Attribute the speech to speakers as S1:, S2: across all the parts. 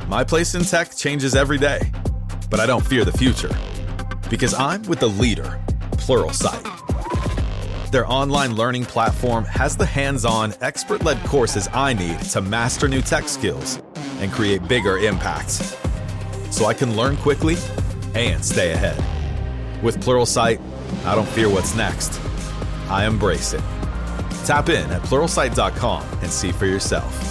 S1: My place in tech changes every day, but I don't fear the future because I'm with the leader, Pluralsight. Their online learning platform has the hands-on, expert-led courses I need to master new tech skills and create bigger impacts, so I can learn quickly and stay ahead. With Pluralsight, I don't fear what's next. I embrace it. Tap in at Pluralsight.com and see for yourself.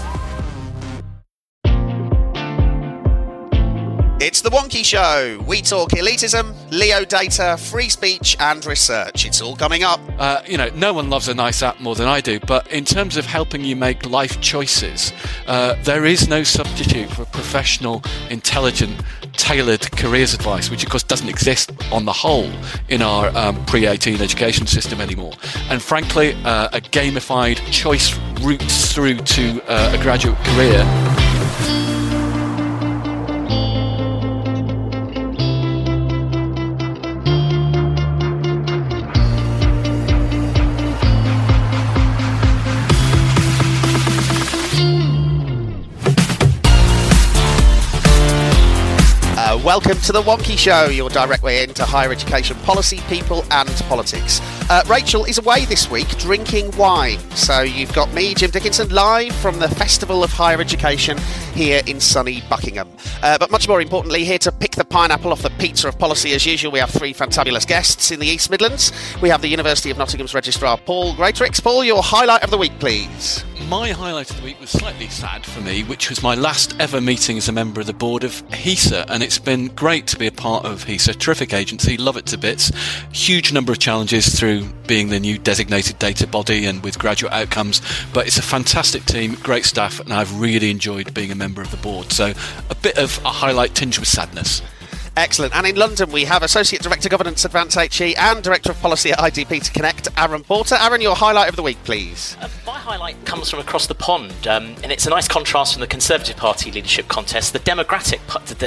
S2: It's The Wonky Show. We talk elitism, Leo data, free speech and research. It's all coming up.
S3: No one loves a nice app more than I do, but in terms of helping you make life choices, there is no substitute for professional, intelligent, tailored careers advice, which of course doesn't exist on the whole in our pre-18 education system anymore. And frankly, a gamified choice route through to a graduate career.
S2: Welcome to The Wonky Show, your direct way into higher education policy, people and politics. Rachel is away this week drinking wine, so you've got me, Jim Dickinson, live from the Festival of Higher Education here in sunny Buckingham. But much more importantly, here to pick the pineapple off the pizza of policy as usual, we have three fantabulous guests in the East Midlands. We have the University of Nottingham's Registrar, Paul Greatrix. Paul, your highlight of the week, please.
S3: My highlight of the week was slightly sad for me, which was my last ever meeting as a member of the board of HESA, and it's been great to be a part of HESA. Terrific agency, love it to bits. Huge number of challenges through being the new designated data body and with graduate outcomes, but it's a fantastic team, great staff, and I've really enjoyed being a member of the board. So a bit of a highlight tinged with sadness.
S2: Excellent. And in London, we have Associate Director Governance Advance HE and Director of Policy at IDP to Connect, Aaron Porter. Aaron, your highlight of the week, please.
S4: My highlight comes from across the pond, and it's a nice contrast from the Conservative Party leadership contest. The Democratic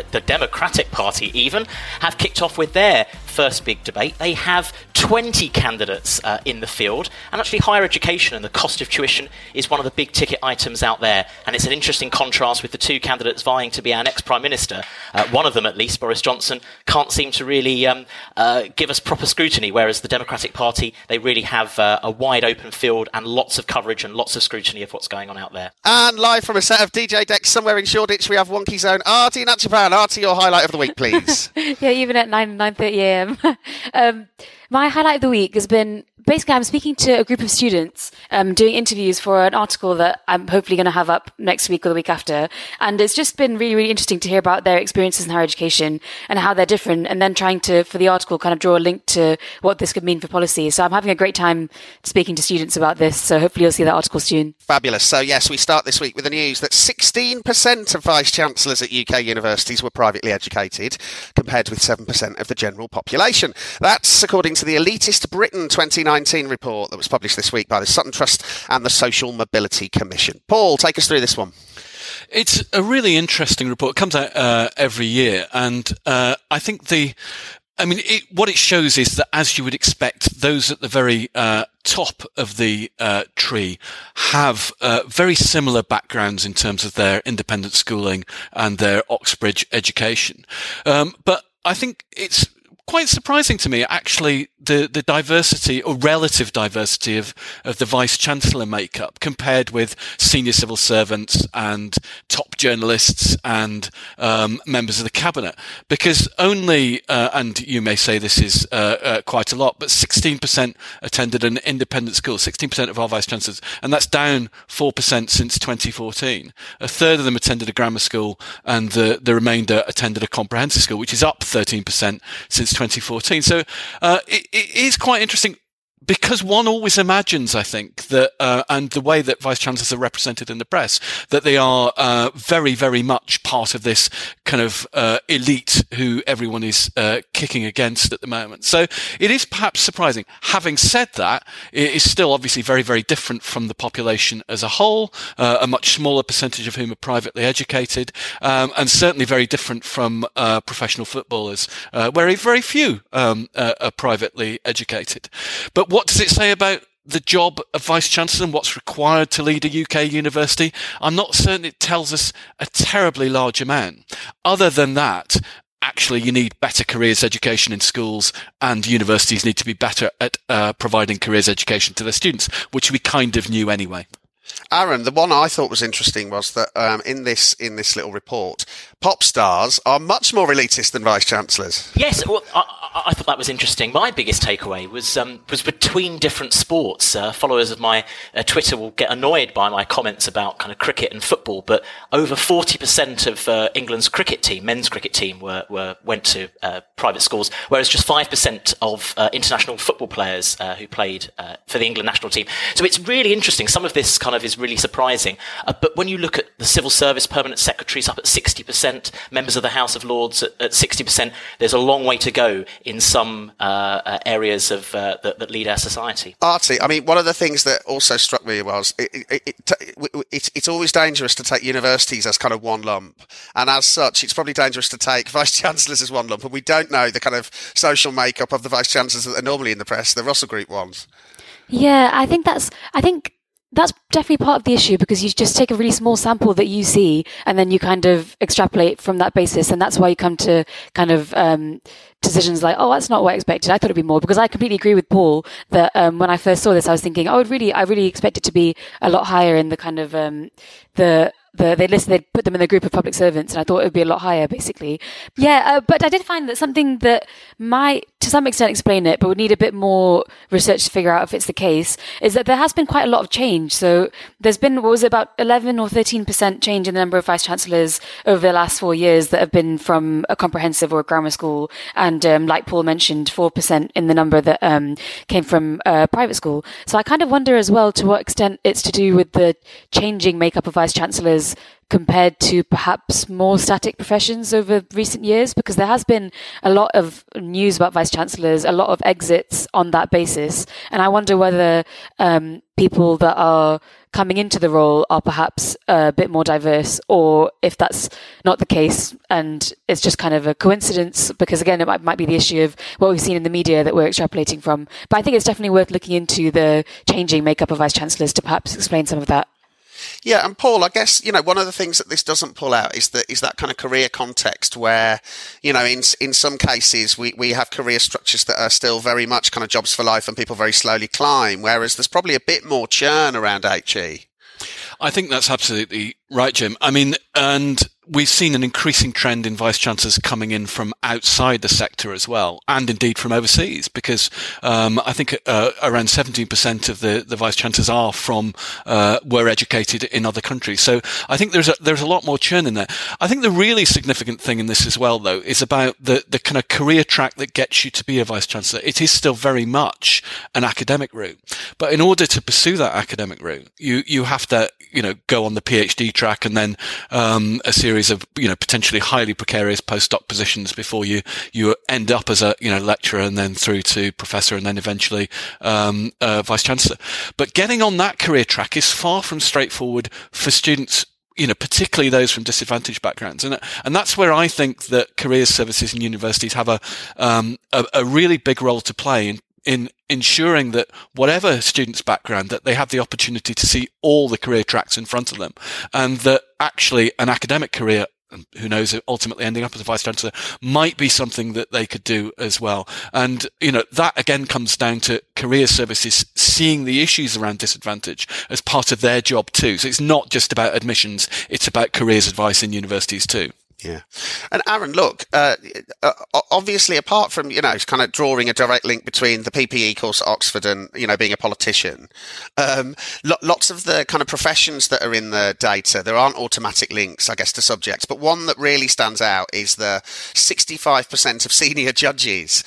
S4: Party even have kicked off with their first big debate. They have 20 candidates in the field, and actually higher education and the cost of tuition is one of the big ticket items out there, and it's an interesting contrast with the two candidates vying to be our next Prime Minister. One of them, at least, Boris Johnson, can't seem to really give us proper scrutiny, whereas the Democratic Party, they really have a wide open field and lots of coverage and lots of scrutiny of what's going on out there.
S2: And live from a set of DJ decks somewhere in Shoreditch, we have Wonky Zone. Artie Natchapan. Artie, your highlight of the week, please.
S5: Yeah, even at 9:30 a.m. My highlight of the week has been, basically I'm speaking to a group of students, doing interviews for an article that I'm hopefully going to have up next week or the week after. And it's just been really, really interesting to hear about their experiences in higher education and how they're different, and then trying to, for the article, kind of draw a link to what this could mean for policy. So I'm having a great time speaking to students about this. So hopefully you'll see that article soon.
S2: Fabulous. So yes, we start this week with the news that 16% of vice-chancellors at UK universities were privately educated, compared with 7% of the general population. That's according to the Elitist Britain 2019 report that was published this week by the Sutton Trust and the Social Mobility Commission. Paul, take us through this one.
S3: It's a really interesting report. It comes out every year, and I think what it shows is that, as you would expect, those at the very top of the tree have very similar backgrounds in terms of their independent schooling and their Oxbridge education. But I think it's quite surprising to me, actually, the diversity or relative diversity of the vice-chancellor makeup compared with senior civil servants and top journalists and members of the cabinet. Because only, and you may say this is quite a lot, but 16% attended an independent school, 16% of our vice-chancellors, and that's down 4% since 2014. A third of them attended a grammar school, and the remainder attended a comprehensive school, which is up 13% since 2014. So it is quite interesting, because one always imagines, I think, that, and the way that vice-chancellors are represented in the press, that they are very, very much part of this kind of elite who everyone is kicking against at the moment. So it is perhaps surprising. Having said that, it is still obviously very, very different from the population as a whole, a much smaller percentage of whom are privately educated, and certainly very different from professional footballers, where very few are privately educated. But what does it say about the job of Vice-Chancellor and what's required to lead a UK university, I'm not certain it tells us a terribly large amount. Other than that, actually, you need better careers education in schools, and universities need to be better at providing careers education to their students, which we kind of knew anyway.
S2: Aaron, the one I thought was interesting was that in this little report, pop stars are much more elitist than vice-chancellors.
S4: Yes, well, I thought that was interesting. My biggest takeaway was between different sports. Followers of my Twitter will get annoyed by my comments about kind of cricket and football, but over 40% of England's cricket team, men's cricket team, went to private schools, whereas just 5% of international football players who played for the England national team. So it's really interesting. Some of this kind of is really surprising. But when you look at the civil service permanent secretaries up at 60%, members of the House of Lords at 60%, there's a long way to go in some areas of that lead our society.
S2: Artie, I mean, one of the things that also struck me was it's always dangerous to take universities as kind of one lump. And as such, it's probably dangerous to take vice-chancellors as one lump. And we don't know the kind of social makeup of the vice-chancellors that are normally in the press, the Russell Group ones.
S5: Yeah, I think that's definitely part of the issue, because you just take a really small sample that you see and then you kind of extrapolate from that basis. And that's why you come to kind of decisions like, oh, that's not what I expected. I thought it'd be more, because I completely agree with Paul that when I first saw this, I was thinking, I really expect it to be a lot higher in the kind of they'd put them in the group of public servants, and I thought it would be a lot higher, basically. Yeah, but I did find that something that might, to some extent, explain it, but would need a bit more research to figure out if it's the case, is that there has been quite a lot of change. So there's been, about 11 or 13% change in the number of vice-chancellors over the last 4 years that have been from a comprehensive or a grammar school, and like Paul mentioned, 4% in the number that came from private school. So I kind of wonder as well to what extent it's to do with the changing makeup of vice-chancellors compared to perhaps more static professions over recent years, because there has been a lot of news about vice-chancellors, a lot of exits on that basis. And I wonder whether people that are coming into the role are perhaps a bit more diverse, or if that's not the case and it's just kind of a coincidence, because again, it might be the issue of what we've seen in the media that we're extrapolating from. But I think it's definitely worth looking into the changing makeup of vice-chancellors to perhaps explain some of that.
S2: Yeah, and Paul, I guess, one of the things that this doesn't pull out is that kind of career context where, in some cases we have career structures that are still very much kind of jobs for life and people very slowly climb, whereas there's probably a bit more churn around HE.
S3: I think that's absolutely right, Jim. I mean, and we've seen an increasing trend in vice-chancellors coming in from outside the sector as well, and indeed from overseas, because I think around 17% of the vice-chancellors were educated in other countries. So I think there's a lot more churn in there. I think the really significant thing in this as well, though, is about the kind of career track that gets you to be a vice-chancellor. It is still very much an academic route, but in order to pursue that academic route, you have to go on the PhD track, and then a series of potentially highly precarious postdoc positions before you end up as a lecturer, and then through to professor, and then eventually vice chancellor. But getting on that career track is far from straightforward for students, particularly those from disadvantaged backgrounds, and that's where I think that careers services and universities have a really big role to play in ensuring that whatever student's background, that they have the opportunity to see all the career tracks in front of them, and that actually an academic career, who knows, ultimately ending up as a vice-chancellor, might be something that they could do as well. And, that again comes down to career services seeing the issues around disadvantage as part of their job too. So it's not just about admissions, it's about careers advice in universities too.
S2: Yeah. And Aaron, look, obviously, apart from, kind of drawing a direct link between the PPE course at Oxford and, being a politician, lots of the kind of professions that are in the data, there aren't automatic links, I guess, to subjects. But one that really stands out is the 65% of senior judges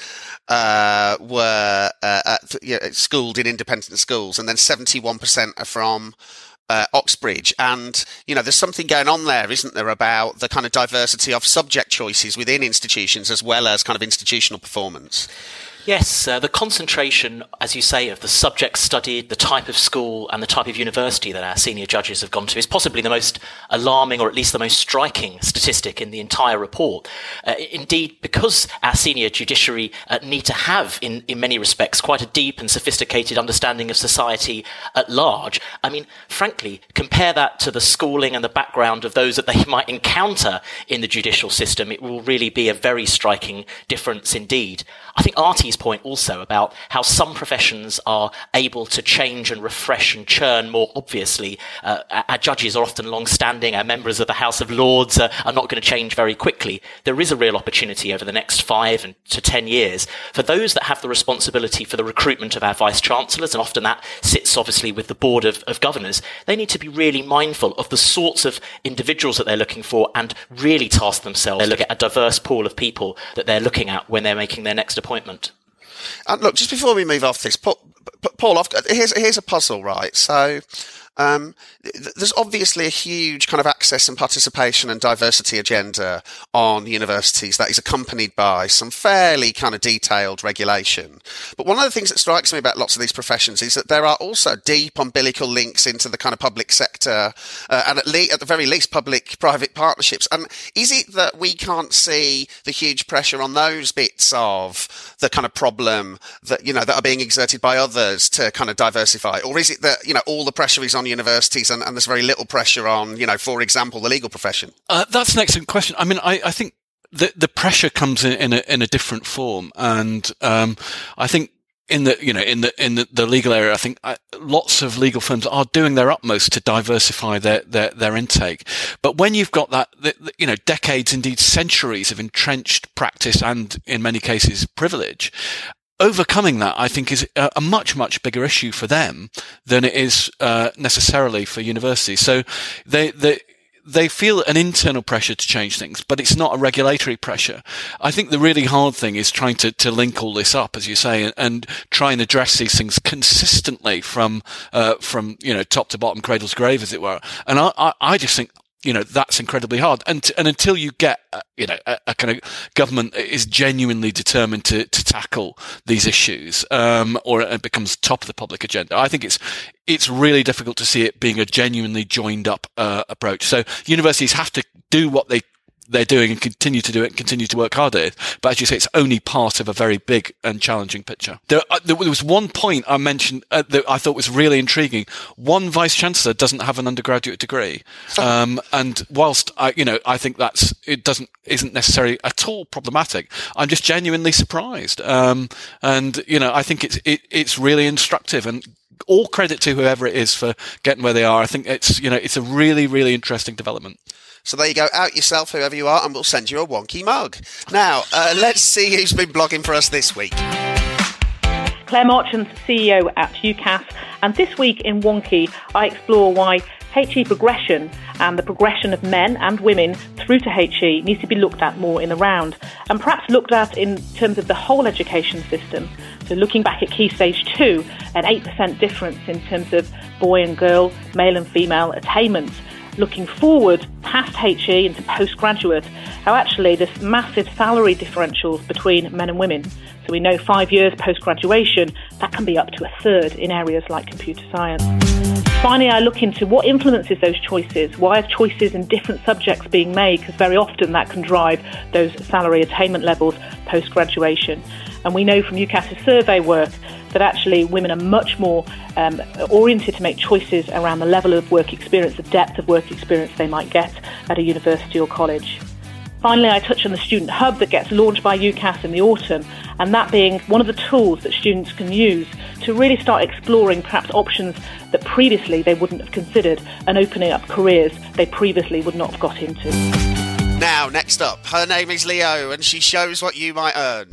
S2: were schooled in independent schools, and then 71% are from Oxbridge. And, there's something going on there, isn't there, about the kind of diversity of subject choices within institutions as well as kind of institutional performance?
S4: Yes, the concentration, as you say, of the subjects studied, the type of school and the type of university that our senior judges have gone to is possibly the most alarming, or at least the most striking statistic in the entire report. Indeed, because our senior judiciary need to have, in many respects, quite a deep and sophisticated understanding of society at large. I mean, frankly, compare that to the schooling and the background of those that they might encounter in the judicial system. It will really be a very striking difference indeed. I think Artie's point also about how some professions are able to change and refresh and churn more obviously. Our judges are often long-standing. Our members of the House of Lords are not going to change very quickly. There is a real opportunity over the next 5 to 10 years for those that have the responsibility for the recruitment of our vice-chancellors, and often that sits obviously with the board of governors. They need to be really mindful of the sorts of individuals that they're looking for and really task themselves to look at a diverse pool of people that they're looking at when they're making their next appointment.
S2: And look, just before we move off this, Paul, here's a puzzle, right? So there's obviously a huge kind of access and participation and diversity agenda on universities that is accompanied by some fairly kind of detailed regulation. But one of the things that strikes me about lots of these professions is that there are also deep umbilical links into the kind of public sector and at the very least public-private partnerships. And is it that we can't see the huge pressure on those bits of the kind of problem that, you know, that are being exerted by others to kind of diversify? Or is it that, you know, all the pressure is on universities and there's very little pressure on, you know, for example, the legal profession?
S3: That's an excellent question. I mean, I think the pressure comes in a different form, and I think in the legal area, I think lots of legal firms are doing their utmost to diversify their intake. But when you've got that, you know, decades, indeed centuries of entrenched practice and in many cases privilege, overcoming that, I think, is a much, much bigger issue for them than it is necessarily for universities. So they feel an internal pressure to change things, but it's not a regulatory pressure. I think the really hard thing is trying to link all this up, as you say, and try and address these things consistently from you know, top to bottom, cradle to grave, as it were. And I just think, you know, that's incredibly hard. And until you get, you know, a kind of government is genuinely determined to tackle these issues, or it becomes top of the public agenda, I think it's really difficult to see it being a genuinely joined up approach. So universities have to do what they're doing and continue to do it and continue to work hard at it. But as you say, it's only part of a very big and challenging picture. There was one point I mentioned that I thought was really intriguing. One vice-chancellor doesn't have an undergraduate degree. And whilst I think isn't necessarily at all problematic, I'm just genuinely surprised. And, you know, I think it's really instructive, and all credit to whoever it is for getting where they are. I think it's a really, really interesting development.
S2: So there you go. Out yourself, whoever you are, and we'll send you a wonky mug. Now, let's see who's been blogging for us this week.
S6: Claire Marchant, CEO at UCAS, and this week in Wonky, I explore why HE progression and the progression of men and women through to HE needs to be looked at more in the round, and perhaps looked at in terms of the whole education system. So looking back at Key Stage 2, an 8% difference in terms of boy and girl, male and female attainment. Looking forward past HE into postgraduate, how actually there's massive salary differentials between men and women. So we know 5 years post-graduation, that can be up to a third in areas like computer science. Finally, I look into what influences those choices. Why are choices in different subjects being made? Because very often that can drive those salary attainment levels post-graduation. And we know from UCAS's survey work that actually women are much more oriented to make choices around the level of work experience, the depth of work experience they might get at a university or college. Finally, I touch on the Student Hub that gets launched by UCAS in the autumn, and that being one of the tools that students can use to really start exploring perhaps options that previously they wouldn't have considered, and opening up careers they previously would not have got into.
S2: Now, next up, her name is Leo, and she shows what you might earn.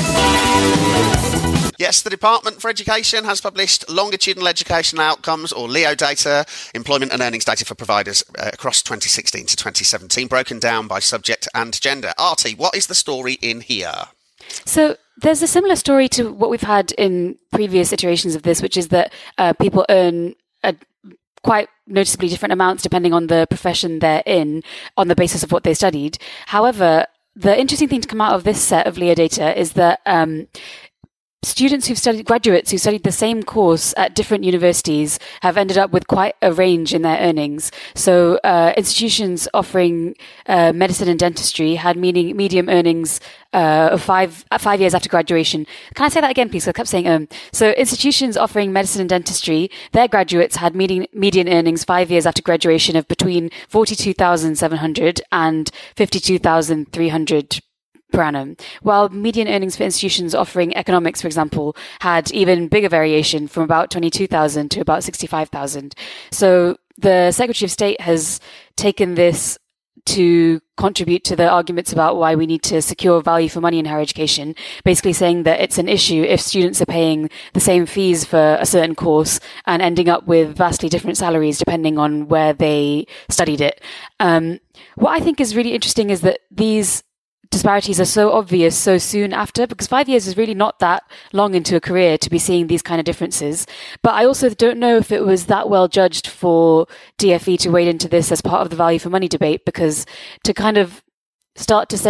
S2: Yes, the Department for Education has published Longitudinal Educational Outcomes, or LEO data, employment and earnings data for providers across 2016 to 2017, broken down by subject and gender. Artie, what is the story in here?
S5: So there's a similar story to what we've had in previous iterations of this, which is that people earn quite noticeably different amounts depending on the profession they're in on the basis of what they studied. However, the interesting thing to come out of this set of LEO data is that graduates who studied the same course at different universities have ended up with quite a range in their earnings. So institutions offering medicine and dentistry had medium earnings of 5 years after graduation. Can I say that again, please? I kept saying So institutions offering medicine and dentistry, their graduates had median earnings 5 years after graduation of between 42,700 and 52,300 per annum, while median earnings for institutions offering economics, for example, had even bigger variation from about 22,000 to about 65,000. So the Secretary of State has taken this to contribute to the arguments about why we need to secure value for money in higher education, basically saying that it's an issue if students are paying the same fees for a certain course and ending up with vastly different salaries depending on where they studied it. What I think is really interesting is that these disparities are so obvious so soon after, because 5 years is really not that long into a career to be seeing these kind of differences. But I also don't know if it was that well judged for DFE to wade into this as part of the value for money debate, because to kind of start to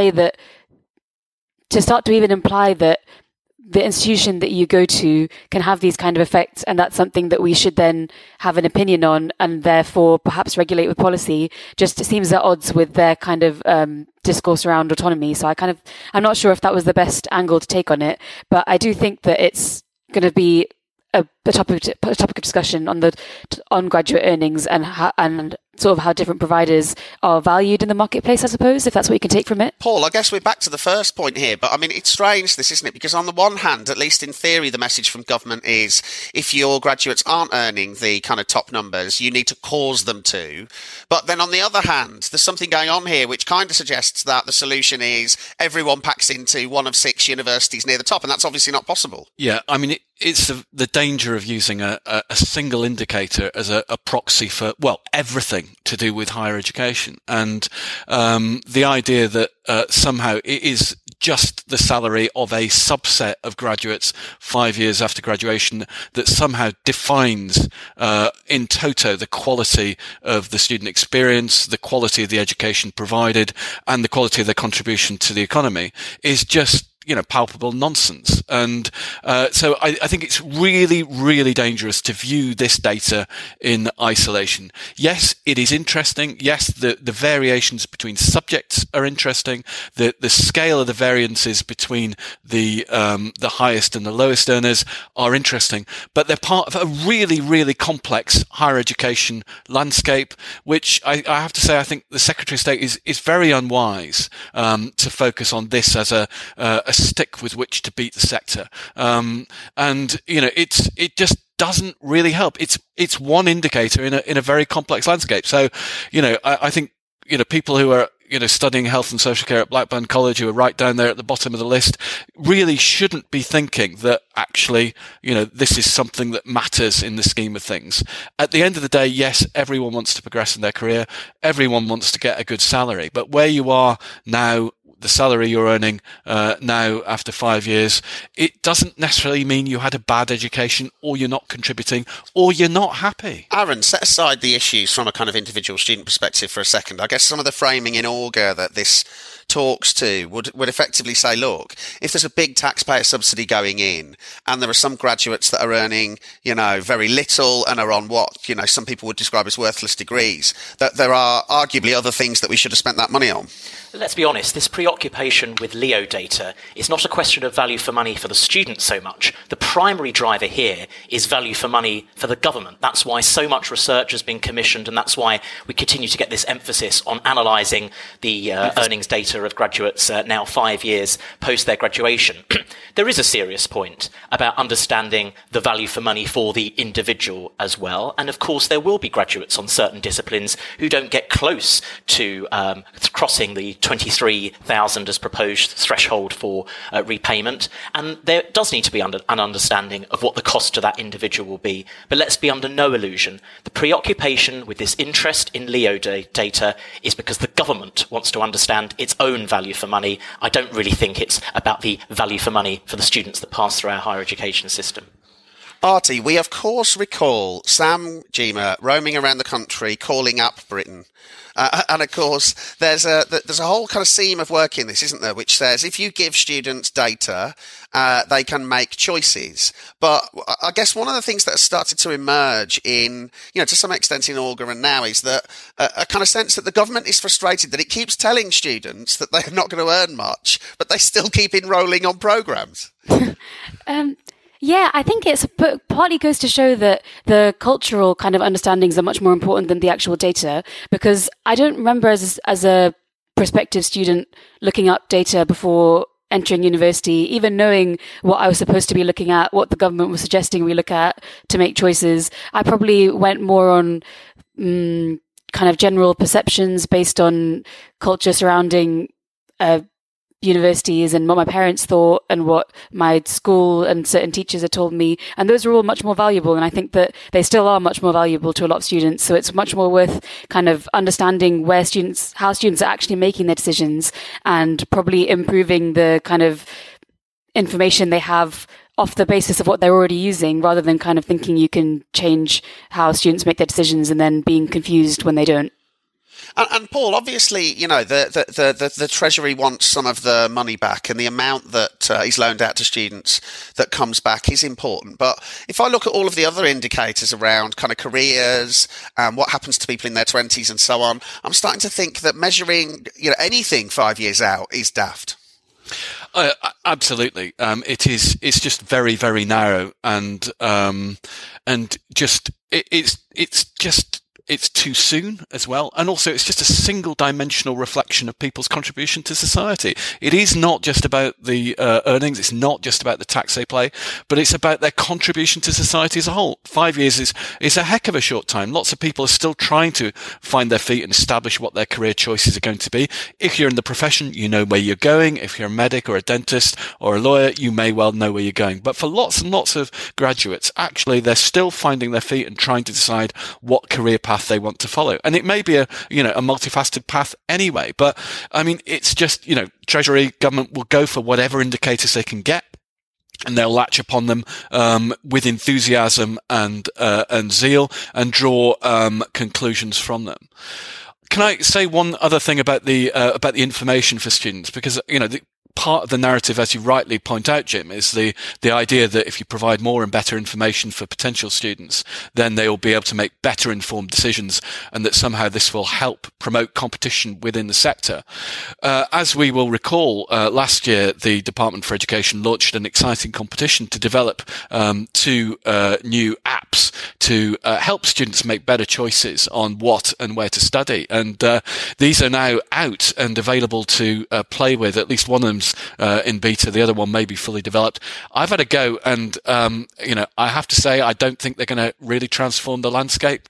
S5: even imply that the institution that you go to can have these kind of effects, and that's something that we should then have an opinion on and therefore perhaps regulate with policy, just seems at odds with their kind of discourse around autonomy. So I'm not sure if that was the best angle to take on it, but I do think that it's going to be a topic of discussion on graduate earnings and sort of how different providers are valued in the marketplace, I suppose, if that's what you can take from it.
S2: Paul, I guess we're back to the first point here, but I mean, it's strange this, isn't it? Because on the one hand, at least in theory, the message from government is if your graduates aren't earning the kind of top numbers, you need to cause them to. But then on the other hand, there's something going on here which kind of suggests that the solution is everyone packs into one of 6 universities near the top, and that's obviously not possible.
S3: Yeah, I mean, it's the danger of using a single indicator as a proxy for, well, everything to do with higher education. And the idea that somehow it is just the salary of a subset of graduates 5 years after graduation that somehow defines in toto the quality of the student experience, the quality of the education provided, and the quality of their contribution to the economy is just palpable nonsense. And so I think it's really, really dangerous to view this data in isolation. Yes, it is interesting. Yes, the variations between subjects are interesting. The scale of the variances between the highest and the lowest earners are interesting, but they're part of a really, really complex higher education landscape, which I have to say, I think the Secretary of State is very unwise to focus on this as a stick with which to beat the sector. It just doesn't really help. It's one indicator in a very complex landscape. So, I think, people who are, studying health and social care at Blackburn College, who are right down there at the bottom of the list, really shouldn't be thinking that actually, this is something that matters in the scheme of things. At the end of the day, yes, everyone wants to progress in their career. Everyone wants to get a good salary. But where you are now, the salary you're earning now after 5 years, it doesn't necessarily mean you had a bad education, or you're not contributing, or you're not happy.
S2: Aaron, set aside the issues from a kind of individual student perspective for a second. I guess some of the framing in Augar that this talks to would effectively say, look, if there's a big taxpayer subsidy going in and there are some graduates that are earning, very little and are on what, some people would describe as worthless degrees, that there are arguably other things that we should have spent that money on.
S4: Let's be honest, this preoccupation with Leo data is not a question of value for money for the student so much. The primary driver here is value for money for the government. That's why so much research has been commissioned, and that's why we continue to get this emphasis on analysing the earnings data of graduates now 5 years post their graduation. There is a serious point about understanding the value for money for the individual as well. And of course, there will be graduates on certain disciplines who don't get close to crossing the 23,000 as proposed threshold for repayment. And there does need to be an understanding of what the cost to that individual will be. But let's be under no illusion. The preoccupation with this interest in Leo data is because the government wants to understand its own value for money. I don't really think it's about the value for money for the students that pass through our higher education system.
S2: Artie, we of course recall Sam Gyimah roaming around the country calling up Britain. And of course, there's a whole kind of seam of work in this, isn't there, which says if you give students data, they can make choices. But I guess one of the things that has started to emerge in, to some extent in Augar and now is that a kind of sense that the government is frustrated that it keeps telling students that they're not going to earn much, but they still keep enrolling on programmes.
S5: Yeah, I think it's partly goes to show that the cultural kind of understandings are much more important than the actual data, because I don't remember as a prospective student looking up data before entering university, even knowing what I was supposed to be looking at, what the government was suggesting we look at to make choices. I probably went more on kind of general perceptions based on culture surrounding universities and what my parents thought and what my school and certain teachers had told me. And those are all much more valuable. And I think that they still are much more valuable to a lot of students. So it's much more worth kind of understanding how students are actually making their decisions and probably improving the kind of information they have off the basis of what they're already using, rather than kind of thinking you can change how students make their decisions and then being confused when they don't.
S2: And Paul, obviously, the Treasury wants some of the money back, and the amount that is loaned out to students that comes back is important. But if I look at all of the other indicators around kind of careers and what happens to people in their 20s and so on, I'm starting to think that measuring anything 5 years out is daft.
S3: Absolutely. It's just very, very narrow, and it's too soon as well. And also it's just a single dimensional reflection of people's contribution to society. It is not just about the earnings. It's not just about the tax they pay, but it's about their contribution to society as a whole. 5 years is a heck of a short time. Lots of people are still trying to find their feet and establish what their career choices are going to be. If you're in the profession, you know where you're going. If you're a medic or a dentist or a lawyer, you may well know where you're going. But for lots and lots of graduates, actually, they're still finding their feet and trying to decide what career path they want to follow. And it may be a multifaceted path anyway, but I mean, it's just, Treasury, government will go for whatever indicators they can get, and they'll latch upon them with enthusiasm and zeal and draw conclusions from them. Can I say one other thing about the information for students? Because part of the narrative, as you rightly point out, Jim, is the idea that if you provide more and better information for potential students, then they will be able to make better informed decisions, and that somehow this will help promote competition within the sector. As we will recall, last year, the Department for Education launched an exciting competition to develop 2 new apps to help students make better choices on what and where to study. And these are now out and available to play with. At least one of them in beta, the other one may be fully developed. I've had a go, and I have to say I don't think they're going to really transform the landscape.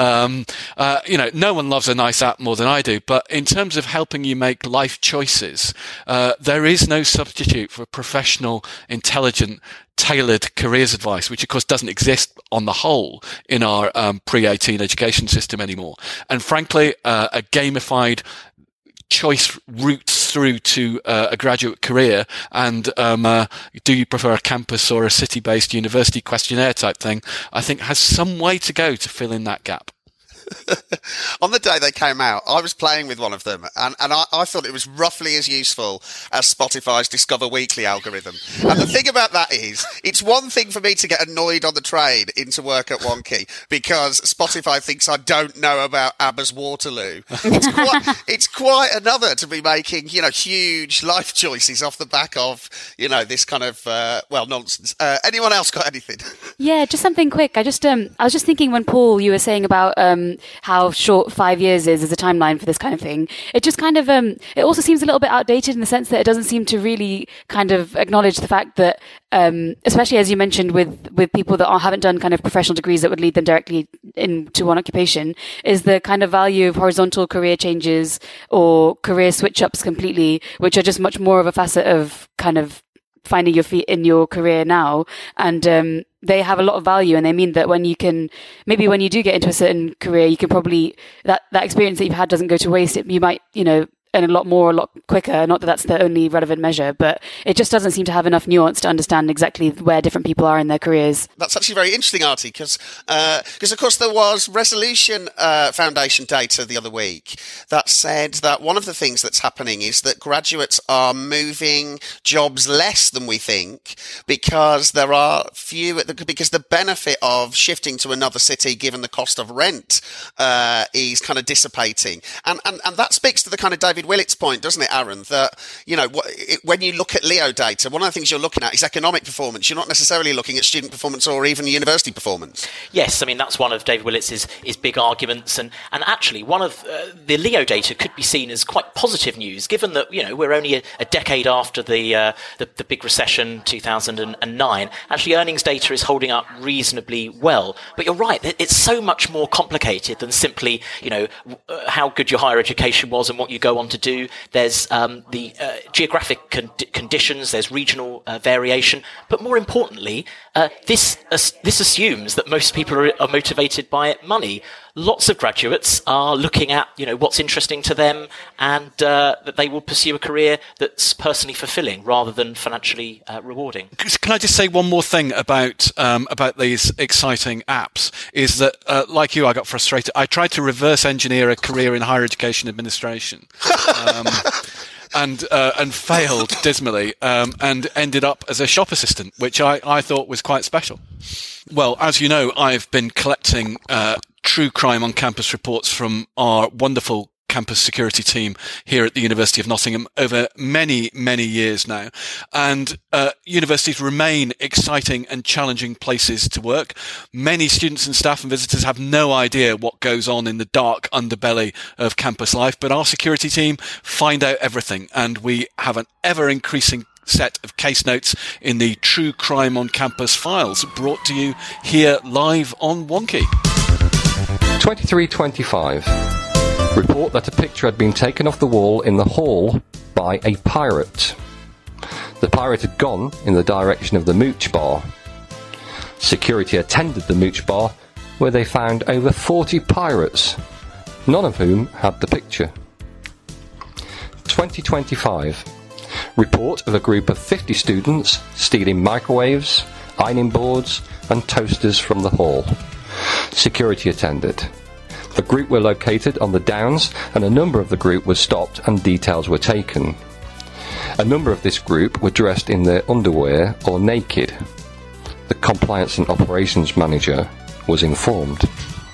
S3: No one loves a nice app more than I do, but in terms of helping you make life choices, there is no substitute for professional, intelligent, tailored careers advice, which of course doesn't exist on the whole in our pre-18 education system anymore. And frankly, a gamified choice routes through to a graduate career, and do you prefer a campus or a city-based university questionnaire type thing, I think has some way to go to fill in that gap.
S2: On the day they came out, I was playing with one of them, and I thought it was roughly as useful as Spotify's Discover Weekly algorithm. And the thing about that is, it's one thing for me to get annoyed on the train into work at Wonky because Spotify thinks I don't know about ABBA's Waterloo. It's quite another to be making, huge life choices off the back of, this kind of, nonsense. Anyone else got anything?
S5: Yeah, just something quick. I was just thinking when, Paul, you were saying about how short 5 years is as a timeline for this kind of thing. It just kind of, it also seems a little bit outdated in the sense that it doesn't seem to really kind of acknowledge the fact that, especially as you mentioned with people that haven't done kind of professional degrees that would lead them directly into one occupation, is the kind of value of horizontal career changes or career switch-ups completely, which are just much more of a facet of kind of finding your feet in your career now. And they have a lot of value, and they mean that when you do get into a certain career, you can probably, that experience that you've had doesn't go to waste. You might, and a lot quicker. Not that that's the only relevant measure, but it just doesn't seem to have enough nuance to understand exactly where different people are in their careers.
S2: That's actually very interesting, Artie, because of course there was Resolution Foundation data the other week that said that one of the things that's happening is that graduates are moving jobs less than we think because there are because the benefit of shifting to another city, given the cost of rent, is kind of dissipating, and that speaks to the kind of David Willett's point, doesn't it, Aaron? That when you look at Leo data, one of the things you're looking at is economic performance. You're not necessarily looking at student performance or even university performance.
S4: Yes, I mean that's one of David Willett's is big arguments, and actually one of the Leo data could be seen as quite positive news, given that we're only a decade after the big recession 2009. Actually, earnings data is holding up reasonably well. But you're right, it's so much more complicated than simply how good your higher education was and what you go on to do. There's the geographic conditions, there's regional variation, but more importantly, this assumes that most people are motivated by money. Lots of graduates are looking at what's interesting to them, and that they will pursue a career that's personally fulfilling rather than financially rewarding.
S3: Can I just say one more thing about these exciting apps? Is that like you, I got frustrated. I tried to reverse engineer a career in higher education administration. And failed dismally, and ended up as a shop assistant, which I thought was quite special. Well, as you know, I've been collecting true crime on campus reports from our wonderful campus security team here at the University of Nottingham over many, many years now. And universities remain exciting and challenging places to work. Many students and staff and visitors have no idea what goes on in the dark underbelly of campus life, but our security team find out everything, and we have an ever-increasing set of case notes in the True Crime on Campus files brought to you here live on Wonky.
S7: 2325. Report that a picture had been taken off the wall in the hall by a pirate. The pirate had gone in the direction of the Mooch Bar. Security attended the Mooch Bar, where they found over 40 pirates, none of whom had the picture. 2025. Report of a group of 50 students stealing microwaves, ironing boards and toasters from the hall. Security attended. The group were located on the Downs, and a number of the group was stopped and details were taken. A number of this group were dressed in their underwear or naked. The Compliance and Operations Manager was informed.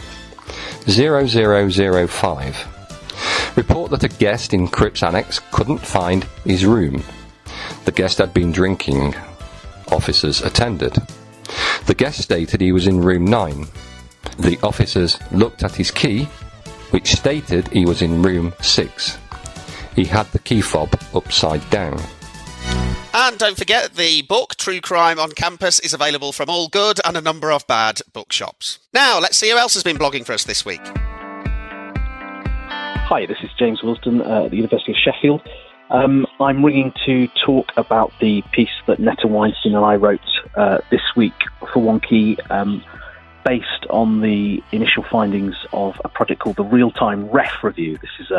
S7: 0005. Report that a guest in Cripps Annex couldn't find his room. The guest had been drinking. Officers attended. The guest stated he was in room 9. The officers looked at his key, which stated he was in room 6. He had the key fob upside down.
S2: And don't forget, the book True Crime on Campus is available from all good and a number of bad bookshops. Now, let's see who else has been blogging for us this week.
S8: Hi, this is James Wilston at the University of Sheffield. I'm ringing to talk about the piece that Netta Weinstein and I wrote this week for Wonky, based on the initial findings of a project called the Real-Time Ref Review. This is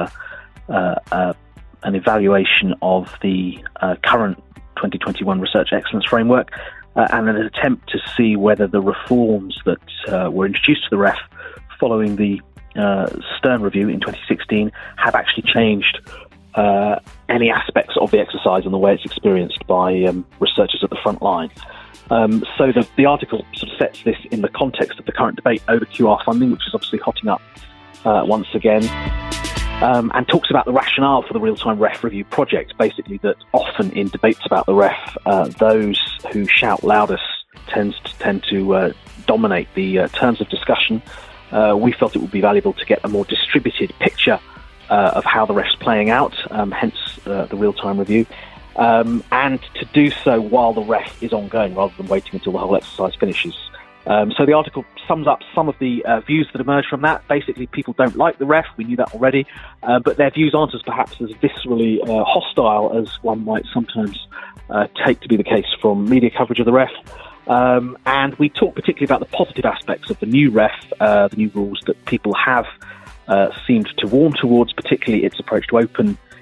S8: an evaluation of the current 2021 Research Excellence Framework and an attempt to see whether the reforms that were introduced to the REF following the Stern Review in 2016 have actually changed any aspects of the exercise and the way it's experienced by researchers at the front line. So the article sort of sets this in the context of the current debate over QR funding, which is obviously hotting up once again, and talks about the rationale for the Real-Time Ref Review project. Basically, that often in debates about the REF, those who shout loudest tend to dominate the terms of discussion. We felt it would be valuable to get a more distributed picture of how the REF's playing out, hence the real-time review, and to do so while the REF is ongoing rather than waiting until the whole exercise finishes. So the article sums up some of the views that emerge from that. Basically, people don't like the REF, we knew that already, but their views aren't perhaps as viscerally hostile as one might sometimes take to be the case from media coverage of the REF. And we talk particularly about the positive aspects of the new REF, the new rules that people have seemed to warm towards, particularly its approach to open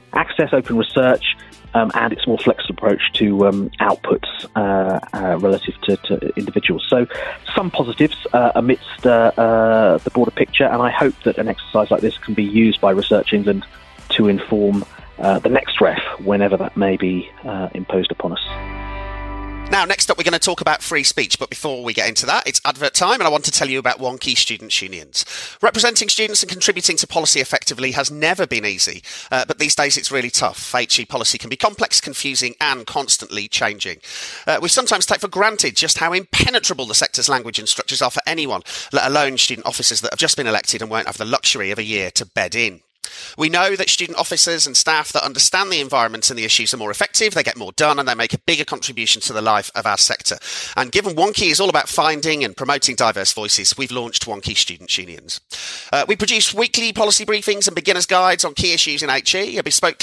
S8: access, open research, and its more flexible approach to outputs relative to individuals. So some positives amidst the broader picture, and I hope that an exercise like this can be used by Research England to inform the next REF, whenever that may be imposed upon us.
S2: Now, next up, we're going to talk about free speech. But before we get into that, it's advert time, and I want to tell you about Wonky Students' Unions. Representing students and contributing to policy effectively has never been easy, but these days it's really tough. HE policy can be complex, confusing, and constantly changing. We sometimes take for granted just how impenetrable the sector's language and structures are for anyone, let alone student officers that have just been elected and won't have the luxury of a year to bed in. We know that student officers and staff that understand the environment and the issues are more effective, they get more done, and they make a bigger contribution to the life of our sector. And given Wonky is all about finding and promoting diverse voices, we've launched Wonky Students' Unions. We produce weekly policy briefings and beginner's guides on key issues in HE, a bespoke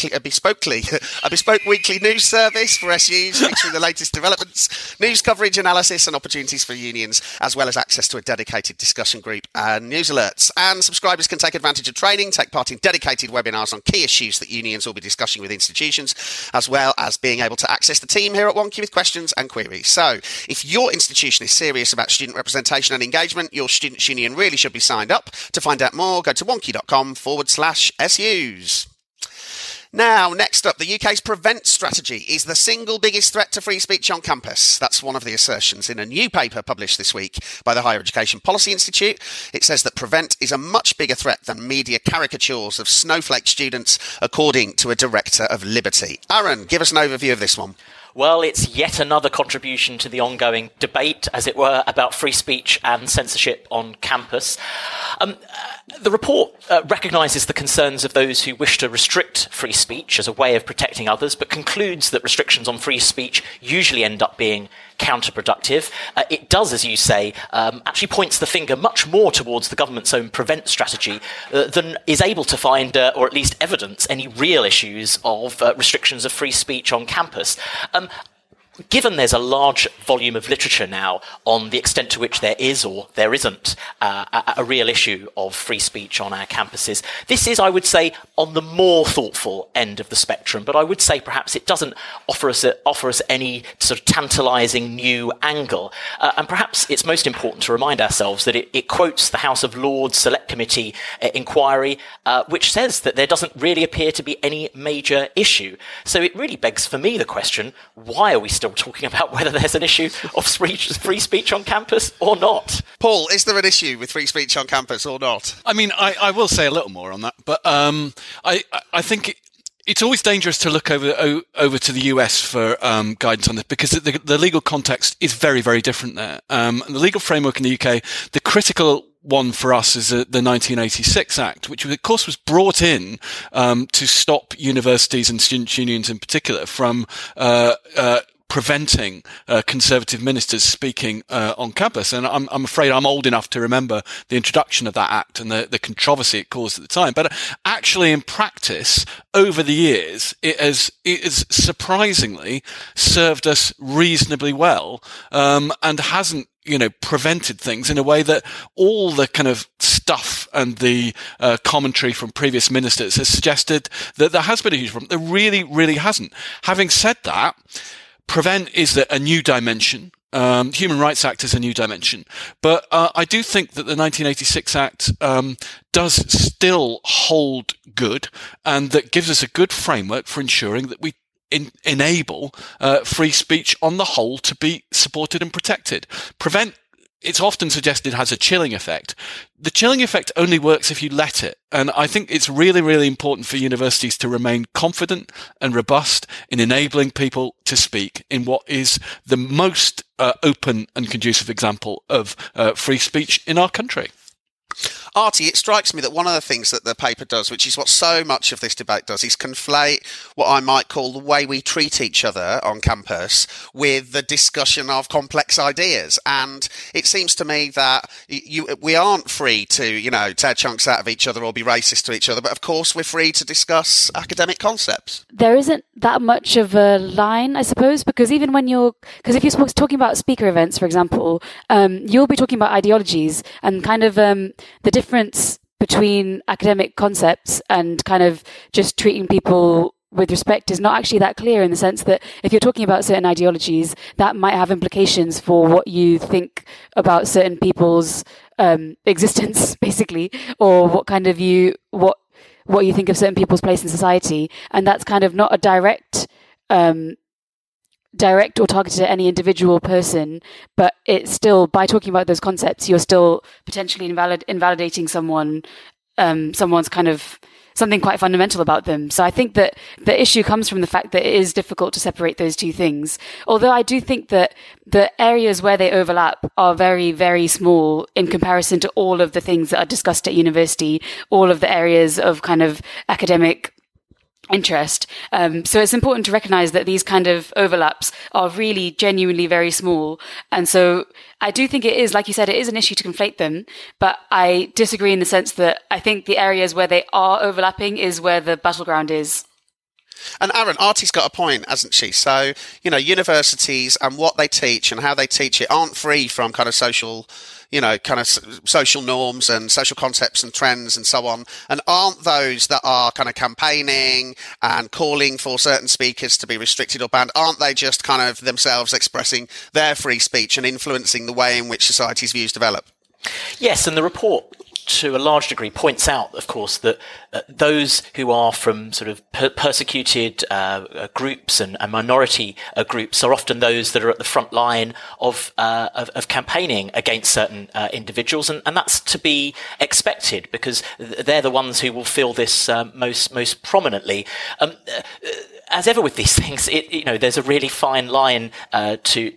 S2: weekly news service for SUs featuring the latest developments, news coverage, analysis, and opportunities for unions, as well as access to a dedicated discussion group and news alerts. And subscribers can take advantage of training, take part in dedicated webinars on key issues that unions will be discussing with institutions, as well as being able to access the team here at Wonky with questions and queries. So, if your institution is serious about student representation and engagement, your students' union really should be signed up. To find out more, go to wonky.com/SUs. Now, next up, the UK's Prevent strategy is the single biggest threat to free speech on campus. That's one of the assertions in a new paper published this week by the Higher Education Policy Institute. It says that Prevent is a much bigger threat than media caricatures of snowflake students, according to a director of Liberty. Aaron, give us an overview of this one.
S4: Well, it's yet another contribution to the ongoing debate, as it were, about free speech and censorship on campus. The report recognises the concerns of those who wish to restrict free speech as a way of protecting others, but concludes that restrictions on free speech usually end up being counterproductive. It does, as you say, actually points the finger much more towards the government's own Prevent strategy than is able to find, or at least evidence, any real issues of restrictions of free speech on campus. Given there's a large volume of literature now on the extent to which there is or there isn't a real issue of free speech on our campuses, this is, I would say, on the more thoughtful end of the spectrum. But I would say perhaps it doesn't offer us any sort of tantalising new angle. And perhaps it's most important to remind ourselves that it quotes the House of Lords Select Committee inquiry, which says that there doesn't really appear to be any major issue. So it really begs for me the question, why are we still talking about whether there's an issue of free speech on campus or not?
S2: Paul, is there an issue with free speech on campus or not?
S3: I mean, I will say a little more on that, but I think it's always dangerous to look over to the US for guidance on this, because the legal context is very, very different there. The legal framework in the UK, the critical one for us is the 1986 Act, which of course was brought in to stop universities and student unions in particular from preventing Conservative ministers speaking on campus. And I'm afraid I'm old enough to remember the introduction of that act and the controversy it caused at the time. But actually, in practice, over the years, it has surprisingly served us reasonably well, and hasn't prevented things in a way that all the kind of stuff and the commentary from previous ministers has suggested that there has been a huge problem. There really, really hasn't. Having said that, Prevent is a new dimension. Human Rights Act is a new dimension. But I do think that the 1986 Act does still hold good, and that gives us a good framework for ensuring that we enable free speech on the whole to be supported and protected. Prevent, it's often suggested, has a chilling effect. The chilling effect only works if you let it. And I think it's really, really important for universities to remain confident and robust in enabling people to speak in what is the most open and conducive example of free speech in our country.
S2: Artie, it strikes me that one of the things that the paper does, which is what so much of this debate does, is conflate what I might call the way we treat each other on campus with the discussion of complex ideas. And it seems to me that we aren't free to, tear chunks out of each other or be racist to each other, but of course we're free to discuss academic concepts.
S5: There isn't that much of a line, I suppose, because even because if you're talking about speaker events, for example, you'll be talking about ideologies and kind of the difference between academic concepts and kind of just treating people with respect is not actually that clear, in the sense that if you're talking about certain ideologies, that might have implications for what you think about certain people's existence, basically, or what kind of what you think of certain people's place in society. And that's kind of not a direct or targeted at any individual person, but it's still, by talking about those concepts, you're still potentially invalidating someone's kind of something quite fundamental about them. So I think that the issue comes from the fact that it is difficult to separate those two things. Although I do think that the areas where they overlap are very, very small in comparison to all of the things that are discussed at university, all of the areas of kind of academic interest. So it's important to recognize that these kind of overlaps are really genuinely very small. And so I do think it is, like you said, it is an issue to conflate them, but I disagree in the sense that I think the areas where they are overlapping is where the battleground is.
S2: And Aaron, Artie's got a point, hasn't she? So, universities and what they teach and how they teach it aren't free from kind of social norms and social concepts and trends and so on, and aren't those that are kind of campaigning and calling for certain speakers to be restricted or banned, aren't they just kind of themselves expressing their free speech and influencing the way in which society's views develop?
S4: Yes, and the report to a large degree points out, of course, that those who are from sort of persecuted groups and minority groups are often those that are at the front line of campaigning against certain individuals, and that's to be expected because they're the ones who will feel this most prominently. As ever with these things, there's a really fine line to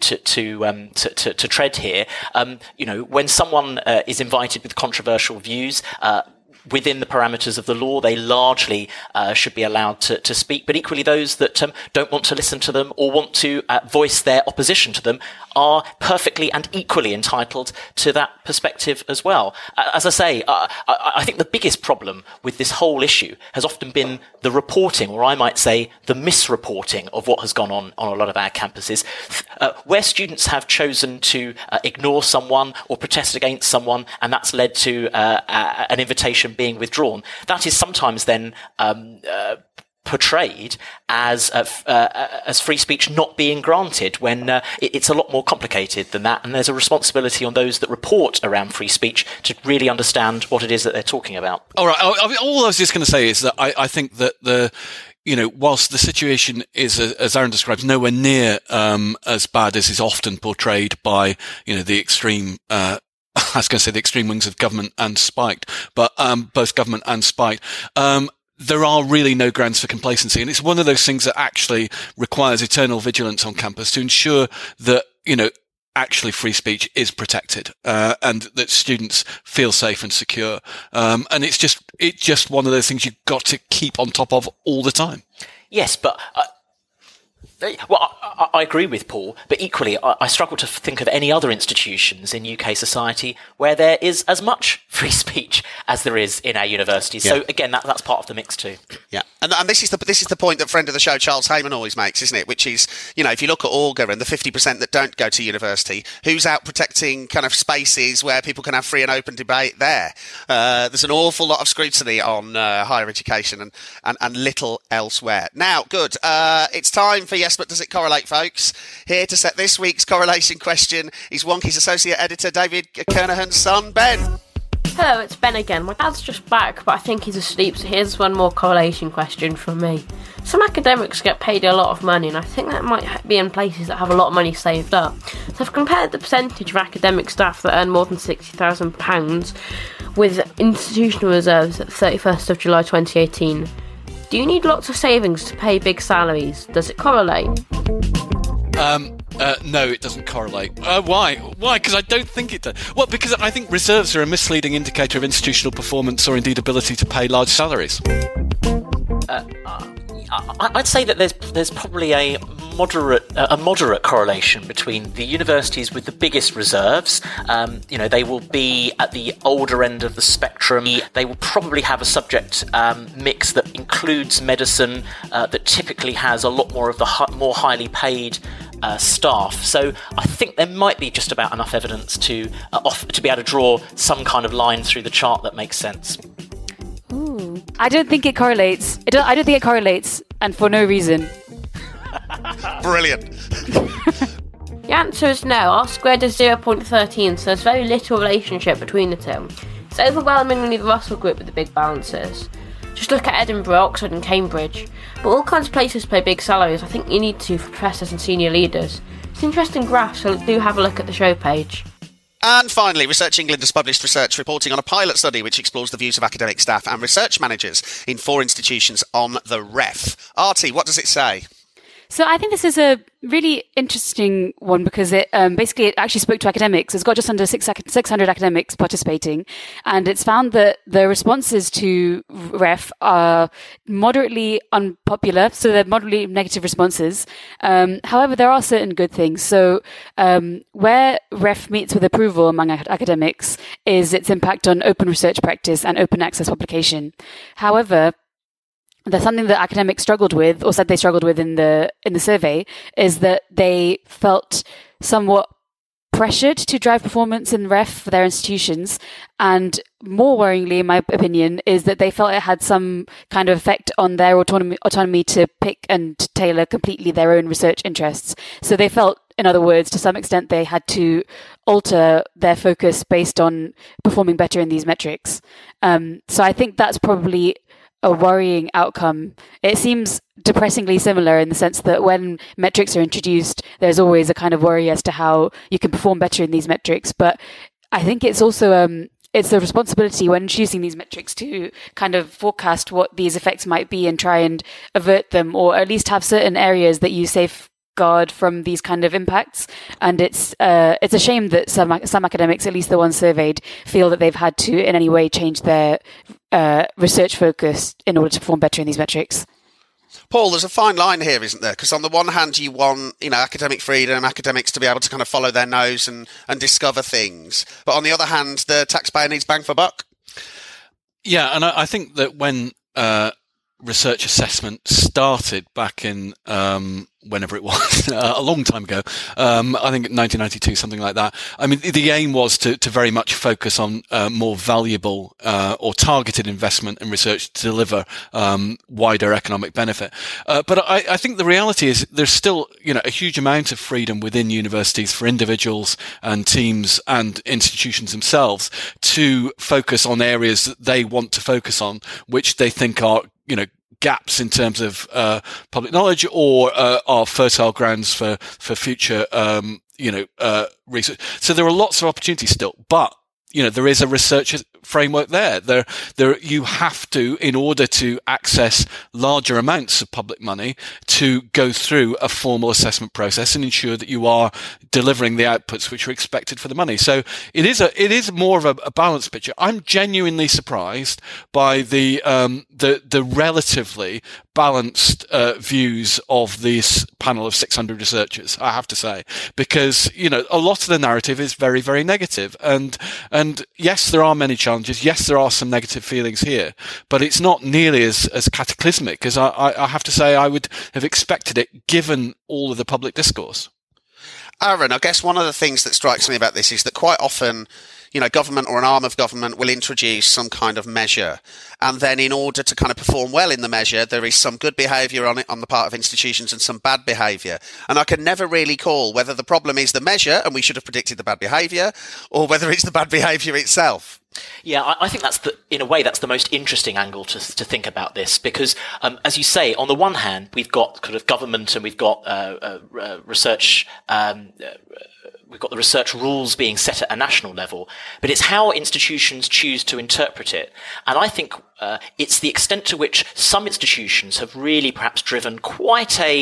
S4: tread here. When someone is invited with controversial views, within the parameters of the law, they largely should be allowed to speak. But equally, those that don't want to listen to them or want to voice their opposition to them are perfectly and equally entitled to that perspective as well. As I say, I think the biggest problem with this whole issue has often been the reporting, or I might say the misreporting of what has gone on a lot of our campuses, where students have chosen to ignore someone or protest against someone, and that's led to an invitation being withdrawn. That is sometimes then portrayed as free speech not being granted, when it's a lot more complicated than that, and there's a responsibility on those that report around free speech to really understand what it is that they're talking about.
S3: All right, all I was just going to say is that I think that whilst the situation is, as Aaron describes, nowhere near as bad as is often portrayed by the extreme. I was going to say the extreme wings of government and Spiked, but both government and Spiked. There are really no grounds for complacency, and it's one of those things that actually requires eternal vigilance on campus to ensure that actually free speech is protected and that students feel safe and secure. And it's just one of those things you've got to keep on top of all the time.
S4: Yes, but. I agree with Paul, but equally, I struggle to think of any other institutions in UK society where there is as much free speech as there is in our universities. Yeah. So again, that's part of the mix too.
S2: Yeah, and this is the point that friend of the show Charles Heyman always makes, isn't it? Which is, if you look at Auga and the 50% that don't go to university, who's out protecting kind of spaces where people can have free and open debate there? There's an awful lot of scrutiny on higher education and little elsewhere. Now, good. It's time for Yes, But Does It Correlate, folks? Here to set this week's correlation question is Wonky's Associate Editor David Kernahan's son, Ben.
S9: Hello, it's Ben again. My dad's just back, but I think he's asleep, so here's one more correlation question from me. Some academics get paid a lot of money, and I think that might be in places that have a lot of money saved up. So I've compared the percentage of academic staff that earn more than £60,000 with institutional reserves at 31st of July 2018. Do you need lots of savings to pay big salaries? Does it correlate?
S3: No, it doesn't correlate. Why? Why? Because I don't think it does. Well, because I think reserves are a misleading indicator of institutional performance or indeed ability to pay large salaries.
S4: I'd say that there's probably a moderate correlation between the universities with the biggest reserves. They will be at the older end of the spectrum. They will probably have a subject mix that includes medicine, that typically has a lot more of the more highly paid staff. So I think there might be just about enough evidence to be able to draw some kind of line through the chart that makes sense.
S5: Ooh. I don't think it correlates. I don't think it correlates, and for no reason.
S2: Brilliant.
S9: The answer is no. R squared is 0.13, so there's very little relationship between the two. It's overwhelmingly the Russell Group with the big balances. Just look at Edinburgh, Oxford and Cambridge. But all kinds of places pay big salaries. I think you need to for professors and senior leaders. It's an interesting graph, so do have a look at the show page.
S2: And finally, Research England has published research reporting on a pilot study which explores the views of academic staff and research managers in 4 institutions on the REF. Artie, what does it say?
S5: So I think this is a really interesting one because it basically it actually spoke to academics. It's got just under 600 academics participating, and it's found that the responses to REF are moderately unpopular, so they're moderately negative responses. However, there are certain good things. So where REF meets with approval among academics is its impact on open research practice and open access publication. However, there's something that academics struggled with, or said they struggled with in the survey, is that they felt somewhat pressured to drive performance in REF for their institutions. And more worryingly, in my opinion, is that they felt it had some kind of effect on their autonomy to pick and tailor completely their own research interests. So they felt, in other words, to some extent, they had to alter their focus based on performing better in these metrics. So I think that's probably a worrying outcome. It seems depressingly similar in the sense that when metrics are introduced, there's always a kind of worry as to how you can perform better in these metrics. But I think it's also it's the responsibility when choosing these metrics to kind of forecast what these effects might be and try and avert them, or at least have certain areas that you safeguard from these kind of impacts. And it's a shame that some academics, at least the ones surveyed, feel that they've had to in any way change their research focus in order to perform better in these metrics.
S2: Paul, there's a fine line here, isn't there? Because on the one hand, you want, academic freedom, academics to be able to kind of follow their nose and discover things. But on the other hand, the taxpayer needs bang for buck.
S3: Yeah, and I think that when research assessment started back in whenever it was, a long time ago, I think 1992, something like that. I mean, the aim was to very much focus on more valuable or targeted investment in research to deliver wider economic benefit. But I think the reality is there's still, a huge amount of freedom within universities for individuals and teams and institutions themselves to focus on areas that they want to focus on, which they think are, gaps in terms of public knowledge or are fertile grounds for future research. So there are lots of opportunities still, but there is a research framework there. There you have to, in order to access larger amounts of public money, to go through a formal assessment process and ensure that you are delivering the outputs which are expected for the money. So it is more of a balanced picture. I'm genuinely surprised by the relatively balanced views of this panel of 600 researchers, I have to say, because a lot of the narrative is very, very negative. And yes, there are many challenges. Yes, there are some negative feelings here, but it's not nearly as cataclysmic as I have to say I would have expected it, given all of the public discourse.
S2: Aaron, I guess one of the things that strikes me about this is that quite often, government or an arm of government will introduce some kind of measure. And then in order to kind of perform well in the measure, there is some good behaviour on the part of institutions and some bad behaviour. And I can never really call whether the problem is the measure and we should have predicted the bad behaviour, or whether it's the bad behaviour itself.
S4: Yeah, I think that's the most interesting angle to think about this, because as you say, on the one hand, we've got kind of government and we've got research. We've got the research rules being set at a national level, but it's how institutions choose to interpret it. And I think it's the extent to which some institutions have really perhaps driven quite a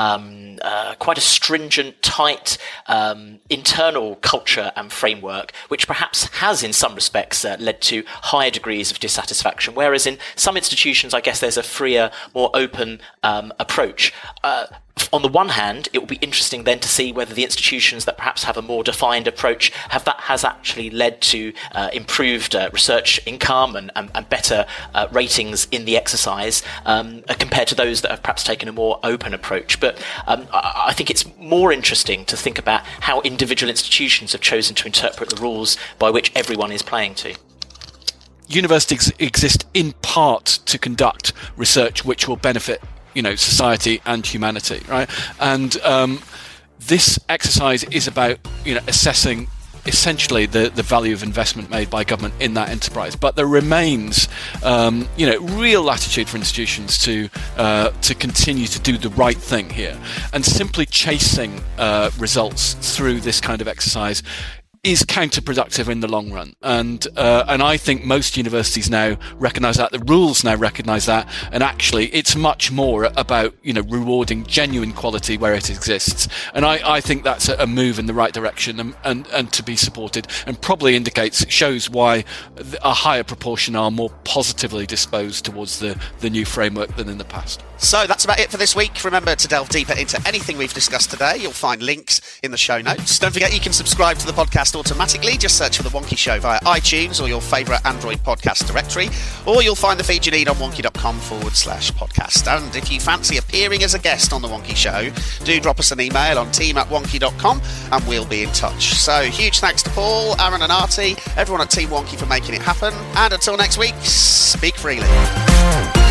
S4: stringent, tight internal culture and framework, which perhaps has in some respects led to higher degrees of dissatisfaction. Whereas in some institutions, I guess there's a freer, more open approach. on the one hand, it will be interesting then to see whether the institutions that perhaps have a more defined approach has actually led to improved research income and better ratings in the exercise compared to those that have perhaps taken a more open approach. But I think it's more interesting to think about how individual institutions have chosen to interpret the rules by which everyone is playing to.
S3: Universities exist in part to conduct research which will benefit, society and humanity, right? And this exercise is about, assessing essentially the value of investment made by government in that enterprise. But there remains, real latitude for institutions to continue to do the right thing here. And simply chasing results through this kind of exercise is counterproductive in the long run, and I think most universities now recognise that, the rules now recognise that, and actually it's much more about rewarding genuine quality where it exists, and I think that's a move in the right direction and to be supported, and probably shows why a higher proportion are more positively disposed towards the new framework than in the past.
S2: So that's about it for this week. Remember to delve deeper into anything we've discussed today. You'll find links in the show notes. Don't forget you can subscribe to the podcast automatically. Just search for The Wonky Show via iTunes or your favourite Android podcast directory, or you'll find the feed you need on wonky.com/podcast. And if you fancy appearing as a guest on The Wonky Show, do drop us an email on team@wonky.com and we'll be in touch. So huge thanks to Paul, Aaron and Artie, everyone at Team Wonky for making it happen. And until next week, speak freely.